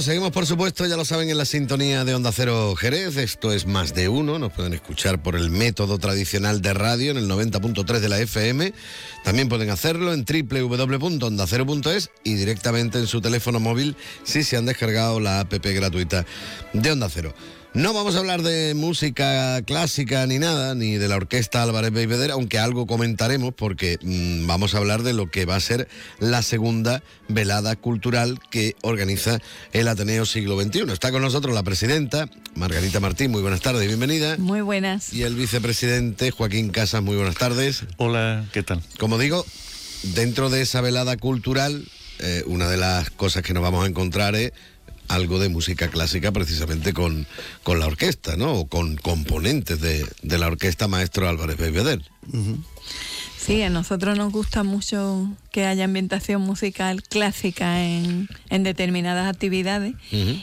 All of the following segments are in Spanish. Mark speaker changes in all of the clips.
Speaker 1: Bueno, seguimos por supuesto, ya lo saben, en la sintonía de Onda Cero Jerez. Esto es Más de Uno. Nos pueden escuchar por el método tradicional de radio en el 90.3 de la FM. También pueden hacerlo en www.ondacero.es y directamente en su teléfono móvil si se han descargado la app gratuita de Onda Cero. No vamos a hablar de música clásica ni nada, ni de la orquesta Álvarez Beigbeder, aunque algo comentaremos porque vamos a hablar de lo que va a ser la segunda velada cultural que organiza el Ateneo Siglo XXI. Está con nosotros la presidenta, Margarita Martín, muy buenas tardes y bienvenida.
Speaker 2: Muy buenas.
Speaker 1: Y el vicepresidente, Joaquín Casas, muy buenas tardes.
Speaker 3: Hola, ¿qué tal?
Speaker 1: Como digo, dentro de esa velada cultural, una de las cosas que nos vamos a encontrar es algo de música clásica precisamente con la orquesta, ¿no? O con componentes de la orquesta Maestro Álvarez Beigbeder.
Speaker 3: Uh-huh.
Speaker 2: Sí, a nosotros nos gusta mucho que haya ambientación musical clásica en determinadas actividades. Uh-huh.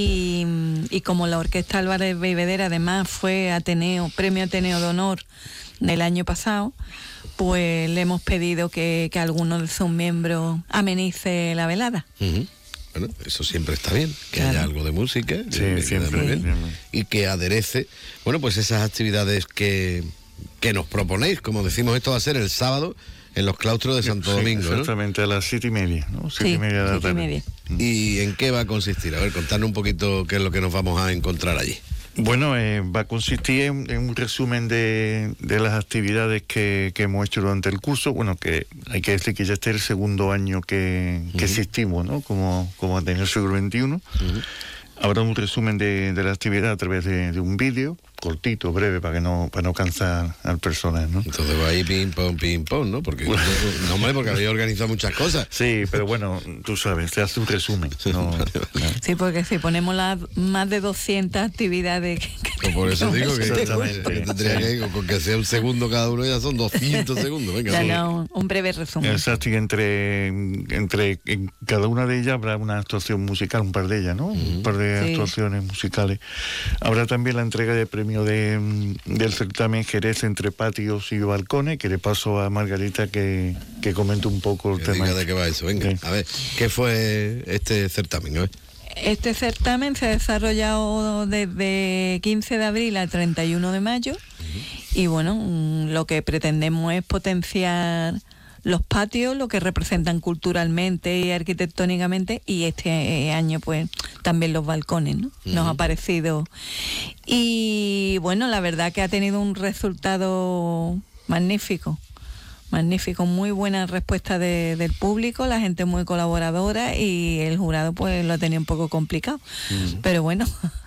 Speaker 2: Y como la orquesta Álvarez Beigbeder además fue premio Ateneo de Honor del año pasado, pues le hemos pedido que alguno de sus miembros amenice la velada.
Speaker 1: Uh-huh. Bueno, eso siempre está bien, que haya algo de música,
Speaker 3: sí, siempre bien,
Speaker 1: y que aderece, bueno, pues esas actividades que nos proponéis. Como decimos, esto va a ser el sábado en los claustros de Santo Domingo, ¿no?
Speaker 3: Exactamente, a las 7:30, ¿no? 7:30 de la tarde.
Speaker 1: ¿Y en qué va a consistir? A ver, contadnos un poquito qué es lo que nos vamos a encontrar allí.
Speaker 3: Bueno, va a consistir en un resumen de las actividades que hemos hecho durante el curso. Bueno, que hay que decir que ya este es el segundo año que existimos, ¿no? Como Ateneo Siglo XXI. Uh-huh. Habrá un resumen de la actividad a través de un vídeo cortito, breve, para no cansar al personal, ¿no?
Speaker 1: Entonces va ahí ping pong, ¿no? Porque no, hombre, porque había organizado muchas cosas.
Speaker 3: Sí, pero bueno, tú sabes, se hace un resumen, ¿no?
Speaker 2: Sí, porque si ponemos más de 200 actividades
Speaker 1: pues por eso digo que tendría que, con que sea un segundo cada uno, ya son 200 segundos. Venga,
Speaker 2: no, un breve resumen.
Speaker 3: Exacto, y entre cada una de ellas habrá una actuación musical, un par de ellas, ¿no? Uh-huh. Un par de actuaciones musicales. Habrá también la entrega de premios del certamen Jerez entre patios y balcones, que le paso a Margarita que comente un poco el tema.
Speaker 1: ¿De qué va eso? Venga, a ver, ¿qué fue este certamen? A ver.
Speaker 2: Este certamen se ha desarrollado desde 15 de abril al 31 de mayo. Uh-huh. Y bueno, lo que pretendemos es potenciar los patios, lo que representan culturalmente y arquitectónicamente, y este año pues también los balcones, ¿no? Uh-huh. Nos ha parecido. Y bueno, la verdad que ha tenido un resultado magnífico, muy buena respuesta del público, la gente muy colaboradora, y el jurado pues lo ha tenido un poco complicado. Uh-huh. Pero bueno,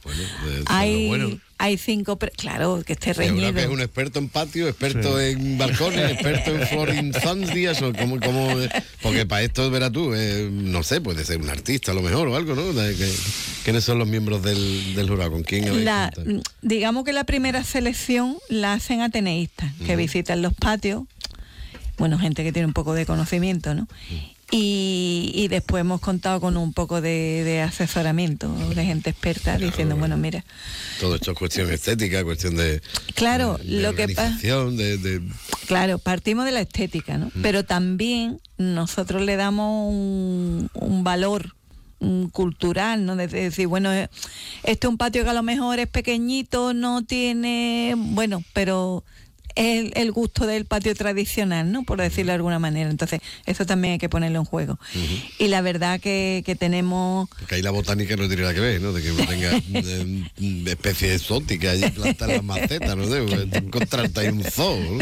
Speaker 2: hay 5... claro, que esté reñido.
Speaker 1: Yo creo que es un experto en patio, experto en balcones, experto en flooring días, o como porque para esto, verás tú, no sé, puede ser un artista a lo mejor o algo, ¿no? ¿Quiénes son los miembros del jurado? ¿Con quién
Speaker 2: digamos que la primera selección la hacen ateneístas, que visitan los patios, bueno, gente que tiene un poco de conocimiento, ¿no? Y después hemos contado con un poco de asesoramiento de gente experta, claro, diciendo, bueno, mira,
Speaker 1: todo esto es cuestión estética, cuestión de
Speaker 2: lo que pasa, claro, partimos de la estética, ¿no? Pero también nosotros le damos un valor cultural, ¿no? De decir, bueno, este es un patio que a lo mejor es pequeñito, no tiene, bueno, pero es el gusto del patio tradicional, ¿no? Por decirlo de alguna manera. Entonces, eso también hay que ponerlo en juego. Uh-huh. Y la verdad que tenemos... Porque
Speaker 1: ahí la botánica no tiene nada que ver, ¿no? De que uno tenga especies exóticas y plantar las macetas, no sé, encontrarte ahí un zoo, ¿no?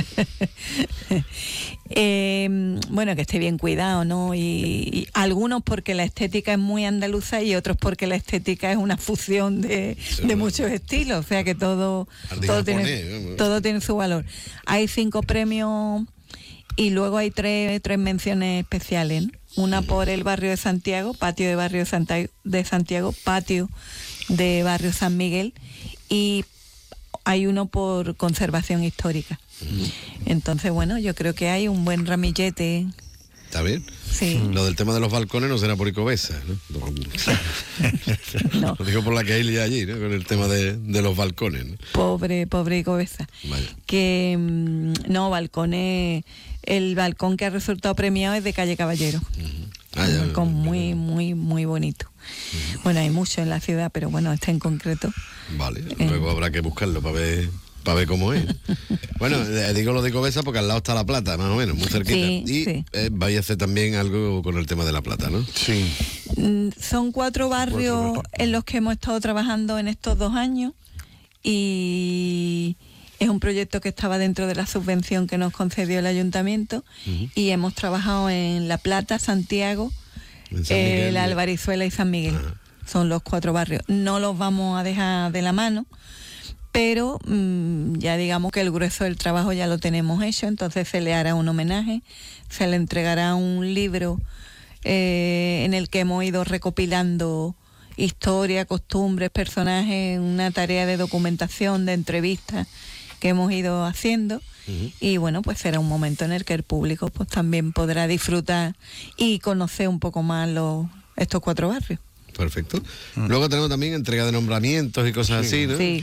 Speaker 2: Bueno, que esté bien cuidado, ¿no? Y algunos porque la estética es muy andaluza y otros porque la estética es una fusión de muchos estilos, o sea que todo tiene su valor. Hay 5 premios y luego hay tres menciones especiales, ¿no? Una por el barrio de Santiago, patio de barrio de Santiago, patio de barrio San Miguel, y hay uno por conservación histórica. Entonces, bueno, yo creo que hay un buen ramillete.
Speaker 1: ¿Está bien?
Speaker 2: Sí.
Speaker 1: Lo del tema de los balcones no será por Icobesa, ¿no? No. Lo digo por la que hay allí, ¿no? Con el tema de los balcones, ¿no?
Speaker 2: Pobre Icobesa.
Speaker 1: Vale.
Speaker 2: Que no, balcones, el balcón que ha resultado premiado es de Calle Caballero. Con muy, muy, muy bonito. Bueno, hay mucho en la ciudad, pero bueno, este en concreto.
Speaker 1: Vale, luego habrá que buscarlo para ver cómo es. Bueno, digo lo de Covesa porque al lado está La Plata, más o menos, muy cerquita.
Speaker 2: Sí.
Speaker 1: Vais a hacer también algo con el tema de La Plata, ¿no?
Speaker 3: Sí.
Speaker 2: Son 4 barrios en los que hemos estado trabajando en estos 2 años y es un proyecto que estaba dentro de la subvención que nos concedió el ayuntamiento y hemos trabajado en La Plata, Santiago, la Albarizuela y San Miguel. Son los 4 barrios. No los vamos a dejar de la mano, pero ya digamos que el grueso del trabajo ya lo tenemos hecho, entonces se le hará un homenaje, se le entregará un libro en el que hemos ido recopilando historia, costumbres, personajes, una tarea de documentación, de entrevistas que hemos ido haciendo. Y bueno, pues será un momento en el que el público pues también podrá disfrutar y conocer un poco más estos 4 barrios.
Speaker 1: Perfecto. Luego tenemos también entrega de nombramientos y cosas así, ¿no?
Speaker 2: Sí.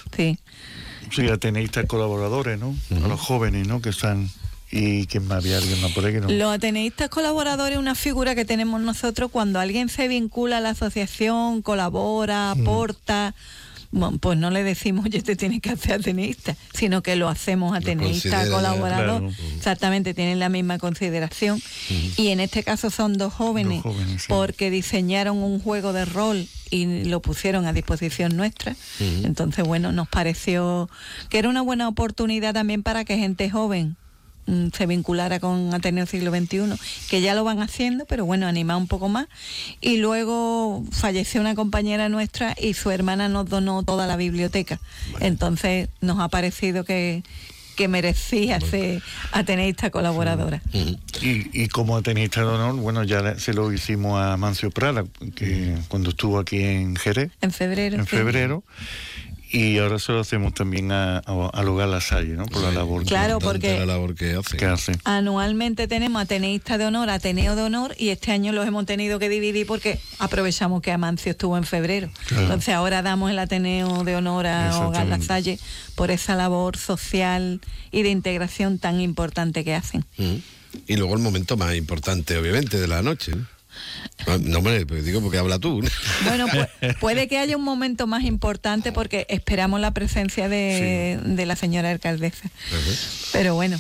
Speaker 3: Sí, ateneístas colaboradores, ¿no? A los jóvenes, ¿no? Que están... ¿Y quién más? ¿Había alguien más por ahí que no?
Speaker 2: Los ateneístas colaboradores es una figura que tenemos nosotros cuando alguien se vincula a la asociación, colabora, aporta... Bueno, pues no le decimos, oye, te tienes que hacer ateneísta, sino que lo hacemos ateneísta, colaborador. Claro. Exactamente, tienen la misma consideración. Y en este caso son 2 jóvenes, sí, porque diseñaron un juego de rol y lo pusieron a disposición nuestra. Entonces, bueno, nos pareció que era una buena oportunidad también para que gente joven se vinculara con Ateneo Siglo XXI, que ya lo van haciendo, pero bueno, animar un poco más. Y luego falleció una compañera nuestra y su hermana nos donó toda la biblioteca. Vale. Entonces nos ha parecido que merecía ser ateneísta colaboradora.
Speaker 3: Y como ateneísta de honor, bueno, ya se lo hicimos a Mancio Prada, que cuando estuvo aquí en Jerez.
Speaker 2: En febrero.
Speaker 3: Y ahora se lo hacemos también a Lugar La Salle, ¿no? Por la labor.
Speaker 2: Claro, porque
Speaker 1: la labor que hace.
Speaker 2: Anualmente tenemos ateneísta de honor, Ateneo de honor, y este año los hemos tenido que dividir porque aprovechamos que Amancio estuvo en febrero. Claro. Entonces ahora damos el Ateneo de honor a Hogar La Salle por esa labor social y de integración tan importante que hacen.
Speaker 1: Y luego el momento más importante, obviamente, de la noche, ¿no? No, hombre, pues digo porque habla tú.
Speaker 2: Bueno, pues puede que haya un momento más importante porque esperamos la presencia de la señora alcaldesa. Pero bueno,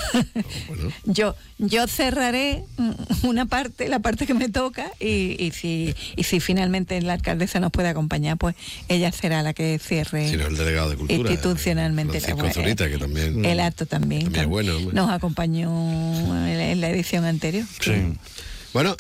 Speaker 2: yo cerraré una parte, la parte que me toca, y si finalmente la alcaldesa nos puede acompañar, pues ella será la que cierre.
Speaker 1: Si no, el delegado de Cultura,
Speaker 2: institucionalmente.
Speaker 1: Zurita, que también,
Speaker 2: el acto también
Speaker 1: es bueno.
Speaker 2: Nos acompañó en la edición anterior.
Speaker 1: Sí. Bueno,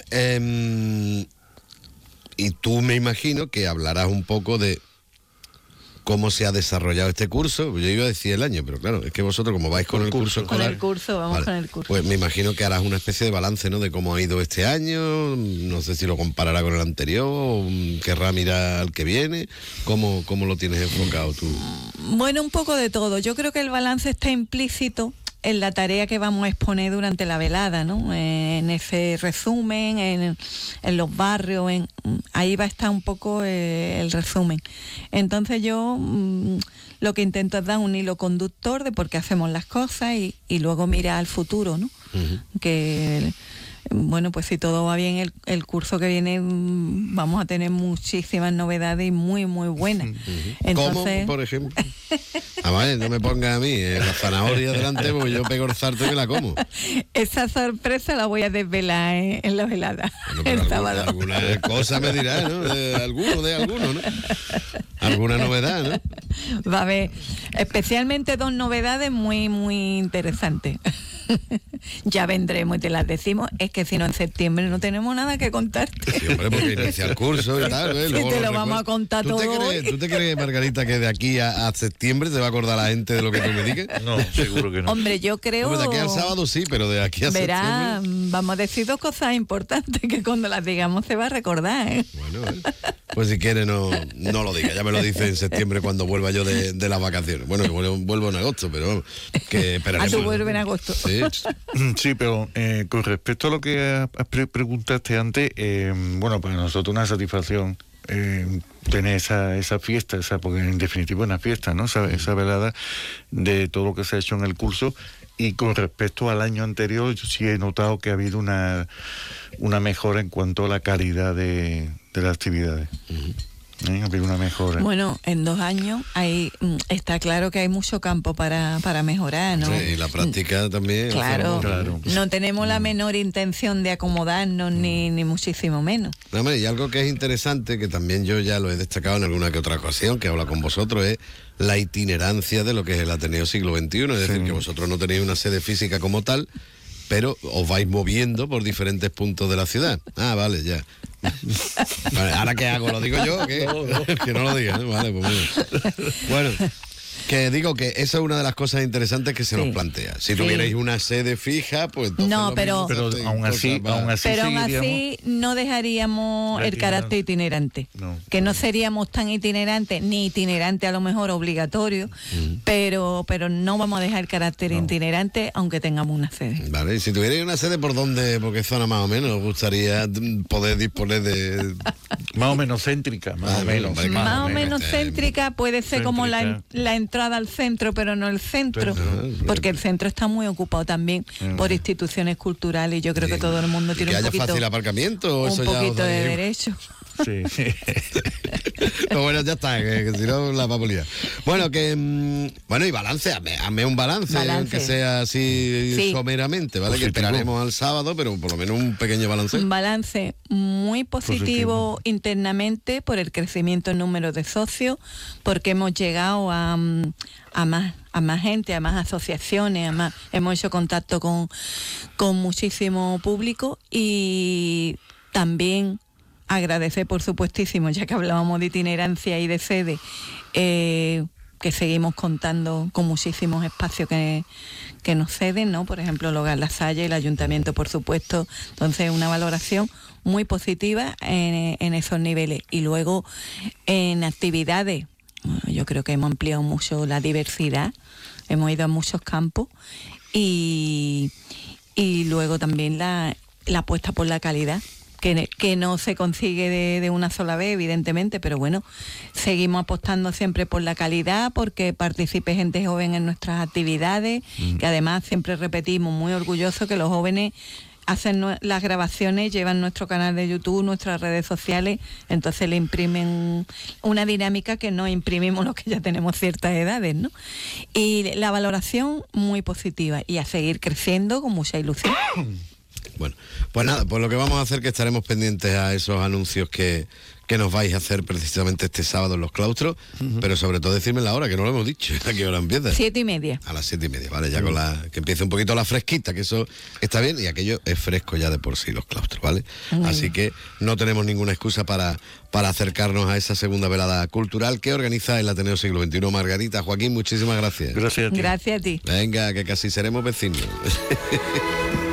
Speaker 1: y tú me imagino que hablarás un poco de cómo se ha desarrollado este curso. Yo iba a decir el año, pero claro, es que vosotros como vais con el curso escolar...
Speaker 2: Con el curso, vamos con el curso.
Speaker 1: Pues me imagino que harás una especie de balance, ¿no? De cómo ha ido este año, no sé si lo comparará con el anterior, o querrá mirar al que viene. ¿Cómo lo tienes enfocado tú?
Speaker 2: Bueno, un poco de todo. Yo creo que el balance está implícito en la tarea que vamos a exponer durante la velada, ¿no? En ese resumen, en los barrios, ahí va a estar un poco el resumen. Entonces yo lo que intento es dar un hilo conductor de por qué hacemos las cosas y luego mirar al futuro, ¿no? Que... Bueno, pues si todo va bien, el curso que viene vamos a tener muchísimas novedades y muy, muy buenas. Entonces...
Speaker 1: ¿Cómo, por ejemplo? Además, no me ponga a mí la zanahoria delante porque yo pego el sarto y me la como.
Speaker 2: Esa sorpresa la voy a desvelar en la velada, el sábado.
Speaker 1: Alguna cosa me dirá, ¿no? De alguno, ¿no? Alguna novedad, ¿no?
Speaker 2: Va a haber especialmente 2 novedades muy, muy interesantes. Ya vendremos y te las decimos. Es que si no, en septiembre no tenemos nada que contarte.
Speaker 1: Sí, hombre, porque inicia el curso y tal.
Speaker 2: Sí, te lo vamos a contar todo hoy.
Speaker 1: ¿Tú te crees, Margarita, que de aquí a septiembre se va a acordar la gente de lo que tú me digas?
Speaker 3: No, seguro que no.
Speaker 2: Hombre, yo creo...
Speaker 1: Hombre, de aquí al sábado sí, pero de aquí a
Speaker 2: septiembre... Vamos a decir 2 cosas importantes que cuando las digamos se va a recordar, ¿eh?
Speaker 1: Bueno, pues si quiere no lo diga. Ya me lo dice en septiembre cuando vuelva yo de las vacaciones. Bueno, que vuelvo en agosto, pero que esperaremos.
Speaker 2: Tú vuelves en agosto.
Speaker 3: Sí, pero con respecto a lo que preguntaste antes, bueno, para nosotros una satisfacción tener esa fiesta, porque en definitiva es una fiesta, ¿no? Esa velada de todo lo que se ha hecho en el curso Y con respecto al año anterior, yo sí he notado que ha habido una mejora en cuanto a la calidad de las actividades. Ha habido una mejora.
Speaker 2: Bueno, en 2 años está claro que hay mucho campo para mejorar, ¿no?
Speaker 1: Sí, y la práctica también.
Speaker 2: Claro,
Speaker 3: Claro.
Speaker 2: no tenemos la menor intención de acomodarnos, ni muchísimo menos.
Speaker 1: No, hombre, y algo que es interesante, que también yo ya lo he destacado en alguna que otra ocasión, que habla con vosotros, es la itinerancia de lo que es el Ateneo Siglo XXI. Es decir, que vosotros no tenéis una sede física como tal, pero os vais moviendo por diferentes puntos de la ciudad. Ah, vale, ya. Vale, ¿ahora qué hago? ¿Lo digo yo o qué? Que no lo diga, ¿eh? Vale, pues muy bien. Bueno, que digo que esa es una de las cosas interesantes que se nos plantea. Si tuvierais una sede fija, pues entonces
Speaker 2: No,
Speaker 1: lo
Speaker 2: pero-
Speaker 1: mismo
Speaker 3: Pero
Speaker 1: hacéis
Speaker 3: aún así,
Speaker 1: cosas más.
Speaker 2: Pero aún
Speaker 3: seguiríamos.
Speaker 2: así no dejaríamos
Speaker 3: La
Speaker 2: el carácter itinerante.
Speaker 3: No.
Speaker 2: Que no seríamos tan itinerantes, ni itinerante a lo mejor obligatorio, pero no vamos a dejar el carácter itinerante aunque tengamos una sede.
Speaker 1: Vale, y si tuvierais una sede, ¿por dónde? ¿Por qué zona más o menos os gustaría poder disponer de...?
Speaker 3: Más o menos céntrica, más o menos.
Speaker 1: vale,
Speaker 2: Más o menos céntrica, puede ser como
Speaker 3: Céntrica.
Speaker 2: la entrada al centro, pero no el centro, porque el centro está muy ocupado también por instituciones culturales y yo creo que todo el mundo tiene
Speaker 1: ¿Que
Speaker 2: un
Speaker 1: haya
Speaker 2: poquito,
Speaker 1: fácil aparcamiento o eso
Speaker 2: un
Speaker 1: ya os
Speaker 2: poquito de
Speaker 1: daría igual?
Speaker 2: derecho.
Speaker 3: Sí.
Speaker 1: Pero bueno, ya está, que si no la vamos a liar. Bueno, bueno, y balance, hazme un balance,
Speaker 2: Balance.
Speaker 1: aunque sea así
Speaker 2: Sí.
Speaker 1: someramente, ¿vale? Que
Speaker 3: Positivo.
Speaker 1: esperaremos al sábado, pero por lo menos un pequeño balance.
Speaker 2: Un balance muy positivo
Speaker 3: Positivo.
Speaker 2: internamente por el crecimiento en número de socios, porque hemos llegado a más gente, a más asociaciones, hemos hecho contacto con muchísimo público y también agradecer, por supuestísimo, ya que hablábamos de itinerancia y de sede, que seguimos contando con muchísimos espacios que nos ceden, ¿no? Por ejemplo, el Hogar La Salle, el Ayuntamiento, por supuesto. Entonces, una valoración muy positiva en esos niveles. Y luego, en actividades, bueno, yo creo que hemos ampliado mucho la diversidad, hemos ido a muchos campos y luego también la apuesta por la calidad, que no se consigue de una sola vez, evidentemente, pero bueno, seguimos apostando siempre por la calidad, porque participe gente joven en nuestras actividades, que además siempre repetimos, muy orgullosos que los jóvenes hacen las grabaciones, llevan nuestro canal de YouTube, nuestras redes sociales, entonces le imprimen una dinámica que no imprimimos los que ya tenemos ciertas edades, ¿no? Y la valoración muy positiva y a seguir creciendo con mucha ilusión.
Speaker 1: Bueno, pues nada, pues lo que vamos a hacer es que estaremos pendientes a esos anuncios que nos vais a hacer precisamente este sábado en los claustros, pero sobre todo decirme la hora, que no lo hemos dicho, ¿a qué hora empieza?
Speaker 2: 7:30.
Speaker 1: A las 7:30, vale, ya con que empiece un poquito la fresquita, que eso está bien, y aquello es fresco ya de por sí, los claustros, ¿vale? Así que no tenemos ninguna excusa para acercarnos a esa segunda velada cultural que organiza el Ateneo Siglo XXI. Margarita, Joaquín, muchísimas gracias.
Speaker 3: Gracias a ti.
Speaker 2: Gracias a ti.
Speaker 1: Venga, que casi seremos vecinos.